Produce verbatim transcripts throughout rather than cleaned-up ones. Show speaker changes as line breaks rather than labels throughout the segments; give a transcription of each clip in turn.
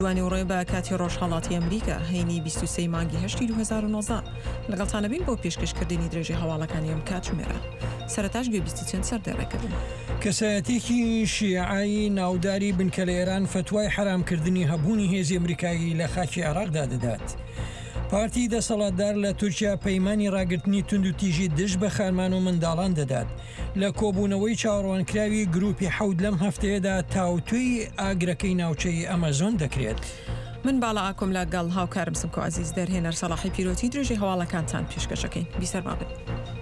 دوانی ڕێ بە کاتی ڕۆژهەڵاتی ئەمریکا هەینی بیست و سێ مانگی هەشتی دو هەزار و نۆزدە لەگەڵتانەبین بۆ پێشکەشکردنی درێژی هەواڵەکانی ئەم کاتژمێرە. سەرەتاش گوێبیستی چەند سەردەڕێکردن.
کەسایەتێکی شیعایی ناوداری بنکە لە ئێران فتوای حرامکردنی هەبوونی هێزی ئەمریکایی لە خاکی عێراقدا دەدات. پارتی دەسەڵاتدار لە تورکیا پەیمانی ڕاگررتنی تونند و تیژی دژ بە خارمان و منداڵان دەدات. لە کۆبوونەوەی چاوەڕوانکراوی گروپی حەود لەم هەفتەیەدا تاوتوی ئاگرەکەی ناوچەی ئەمەزۆن دەکرێت.
من باڵا ئاکۆم لەگەڵ هاوکارم سمکۆ عەزیز دەرهێنەر سەلاحی پیرۆتی درێژی هەواڵەکانتان پێشکەشەکەین. بیسەرما بن.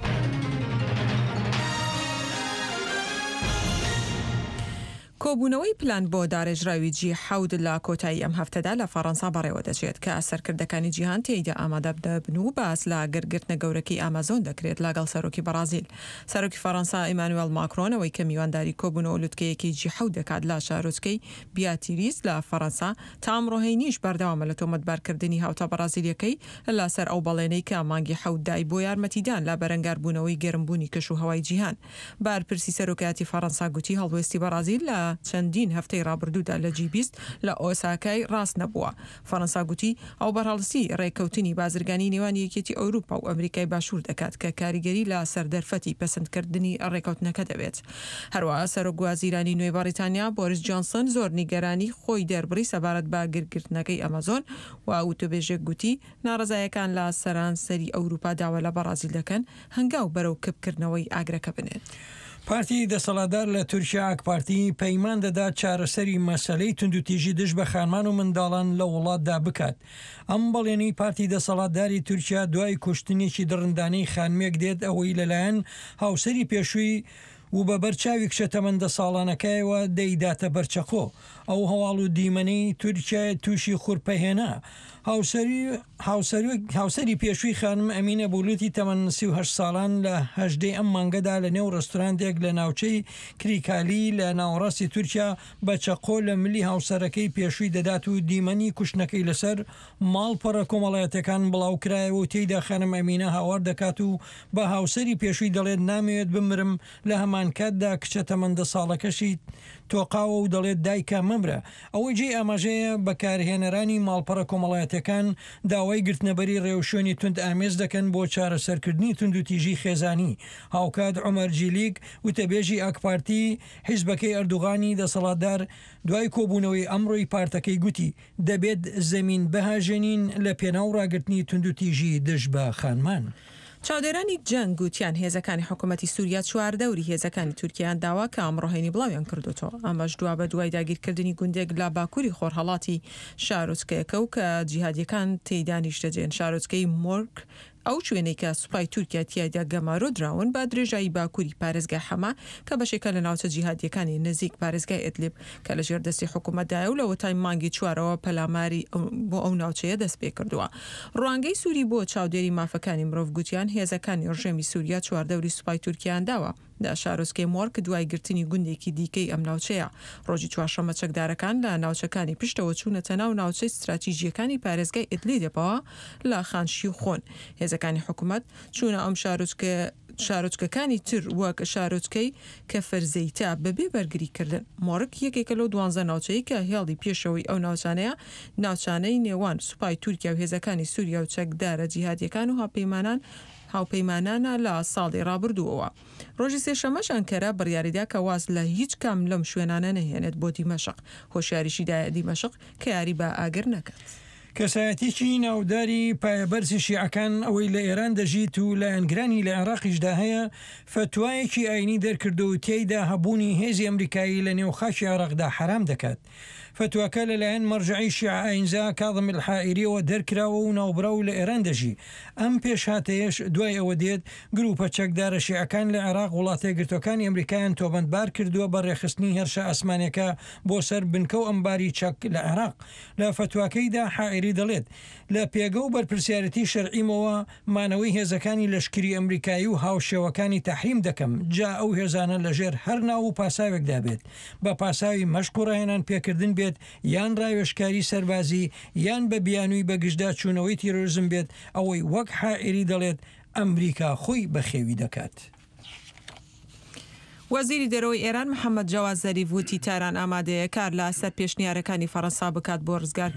کۆبوونەوەی پلان بۆ دارێژراوی جی حەود لە کۆتایی ئەم هەفتەدا لە فەڕەنسا بەڕێوە دەچێت کە سەرکردەکانی جیهان تێیدا ئامادە دەبن و باس لە گرگرتنە گەورەکەی ئامازۆن دەکرێت لەگەڵ سەرۆکی بەرازیل. سەرۆکی فەڕەنسا ئیمانوێل ماکرۆنەوەی کە میوانداری کۆبوونەوە لوتکەیەکی جی حەود دەکات لە شارۆچکەی بیاتیریس لە فەڕەنسا تا ئەمڕۆهەینیش بەردەوامە لە تۆمەتبارکردنی هاوتا بەرازیلەکەی لەسەر ئەو بەڵێنەی کە مانگی حەود دای بۆ یارمەتیدان لە بەرەنگاربوونەوەی گەرمبوونی کەش و هەوای جیهان. بارپرسی سەرۆکایەتی فەڕەنسا گوتی هەڵوێستی بەرازیل لە چەندین هەفتەی ڕابردوودا لە جی بیست لە ئۆساکای ڕاست نەبووە. فەڕەنسا گوتی ئەو بەرهەڵسی ڕێککەوتنی بازرگانی نێوان یەکێتی ئەوروپا و ئەمریکای باشوور دەکات کە کاریگەری لە سەردەرفەتی پەسەندکردنی ڕێککەوتنەکە دەبێت. هەروەها سەرۆک وەزیرانی نوێی بەریتانیا بۆریس جۆنسن زۆر نیگەرانی خۆی دەربڕی سەبارەت بە گرگرتنەکەی ئەمەزۆن و ئوتۆبێژێک گوتی ناڕزایەکان لە سەرانسەری ئەوروپا داوا لە بەرازیل دەکەن هەنگاو بەرەو کبکردنەوەی ئاگرەکە بنێت.
پارتی دەسەڵاتدار لە تورکیا ئاک پارتی پەیمان دەدات چارەسەری مەسەلەی تونند و تیژی دژ بە خانمان و منداڵان لە وڵاتدا بکات. ئەم بەڵێنەی پارتی دەسەڵاتداری تورکیا دوای کوشتنێکی دڕندانەی خانمێک دێت ئەوەی لەلایەن هاوسەری پێشووی و بە بەرچاوی کشە تەمەندە ساڵانەکەیەوە دەیداتە بەرچەخۆ. ئەو هەواڵ و دیمەنەی تورکیا تووشی خوورپەهێنا. هاوسەری پێشووی خانم ئەمینە بولوتی تەمەن سی و هەشت ساڵان لە هەژدەی ئەم مانگەدا لە نێو ڕستۆرانتێک لە ناوچەی کریکالی لە ناوەڕاستی تورکیا بەچەقۆ لە ملی هاوسەرەکەی پێشووی دەدات و دیمەنی کوشتنەکەی لەسەر ماڵپەڕە کۆمەڵایەتەکان بڵاو کرایەوە و تێیدا خانم ئەمینە هاوار دەکات و بە هاوسەری پێشووی دەڵێت نامەوێت بمرم لە هەمان کاتدا کچە تەمەندە ساڵەکەشی تۆقاوە و دەڵێت دایکە مەمرە. ئەوەی جێ ئاماژەیە بەکارهێنەرانی ماڵپەڕە کۆمەڵایەتەکان داوای گرتنەبەری ڕێوشێنی تند ئامێز دەکەن بۆ چارەسەرکردنی تند و تیژی خێزانی. هاوکات عومەر جیلیک وتەبێژی ئاک پارتی حیزبەکەی ئەردوغانی دەسەڵاتدار دوای کۆبوونەوەی ئەمڕۆی پارتەکەی گوتی دەبێت زەمین بەهاژێنین لە پێناو ڕاگرتنی تند و تیژی دژ بە خانمان.
چاودێرانی جەنگ گوتیان هێزەکانی حکوومەتی سووریا چواردەوری هێزەکانی تورکیان داوا کە ئەمڕۆهێنی بڵاویان کردوتەوە. ئەمەش دوا بە دوای داگیرکردنی گوندێک لە باکووری خۆرهەڵاتی شارۆچکەیەکە و کە جیهادیەکان تێیدانیش دەجێن. شارۆچکەی مۆرگ ئەو شوێنەی کە سوپای تورکیا تیایدا گەمارۆ دراون بە درێژایی باکووری پارێزگای حەما کە بەشێکە لە ناوچە جیهادیەکانی نزیک پارێزگای ئیدلیب کە لە ژێردەستی حکوومەتدایە و لە وەتای مانگی چوارەوە پەلاماری بۆ ئەو ناوچەیە دەست پێ کردووە. ڕوانگەی سووری بۆ چاودێری مافەکانی مرۆڤ گوتیان هێزەکانی ڕژێمی سووریا چواردەوری سوپای تورکیان داوە. دا شارۆچکەی مۆرگ دوای گرتنی گوندێکی دیکەی ئەم ناوچەیە. ڕۆژی چوارشەممە چەکدارەکان لە ناوچەکانی پشتەوە چوونەتە ناو ناوچەی استراتیژیەکانی پارێزگای ئیدلیبەوە لە خانشی و خۆن. هێزەکانی حکوومەت چوونە ئەم شارۆچکە شارۆچکەکانی تر وەک شارۆچکەی کە فەرزەیتا بەبێ بەرگریکردن. مۆرگ یەکێکە لەو دوانزە ناوچەی کە هێڵی پێشەوەی ئەو ناوچانەیە ناوچانەی نێوان سوپای تورکیا و هێزەکانی سووریا و چەکدارە جیهادیەکان و هاوپەیمانان هاوپەیمانانە لە ساڵی ڕابردووەوە. ڕۆژی سێشەمەش ئەنکەرە بڕیاریدا کە واز لە هیچ کام لەم شوێنانە نەهێنێت بۆ دیمەشق. هۆشیاریشیدایە دیمەشق کە یاری بە ئاگر نەکات.
کەسایەتێکی ناوداری پایەبەرزی شیعەکان ئەوەی لە ئێران دەژیت و لە ئەنگرانی لە عێراقیشدا هەیە فتوایەکی ئاینی دەرکردو و تێیدا هەبوونی هێزی ئەمریکایی لە نێوخاکی عێراقدا حرام دەکات. فتوواکە لەلایەن مەرجعی شیعە ئاینزا کاظم الحائریەوە دەرکراوە و ناوبراو لە ئێران دەژی. ئەم پێشهاتەیەش دوای ئەوە دێت گروپە چەکدارە شیعەکان لە عێراق وڵاتە گرتوەکانی ئەمریکایان تۆبەندبار کردووە بە ڕێخستنی هێرشە ئاسمانێکە بۆ سەر بنکە و ئەمباری چەک لە عێراق. لە فتوواکەیدا حائری دەڵێت لە پێگە و بەرپرسیارەتی شەرعیمەوە مانەوەی هێزەکانی لەشکری ئەمریکایی و هاوشێوەکانی تەحریم دەکەم جا ئەو هێزانە لەژێر هەر ناو و پاساوێکدا بێت بە پاساوی مەشق و ڕاهێنان پێکردن بێت یان ڕاوێشکاری سەربازی یان بە بیانووی بەگشتدا چوونەوەی تیرۆریزم بێت ئەوەی وەک حائری دەڵێت ئەمریکا خۆی بەخێوی دەکات.
وەزیری دەرەوەی ئێران محەممەد جەواز زەریف وتی تاران ئامادەیە کار لە سەر پێشنیارەکانی فەڕەنسا بکات بۆ ڕزگار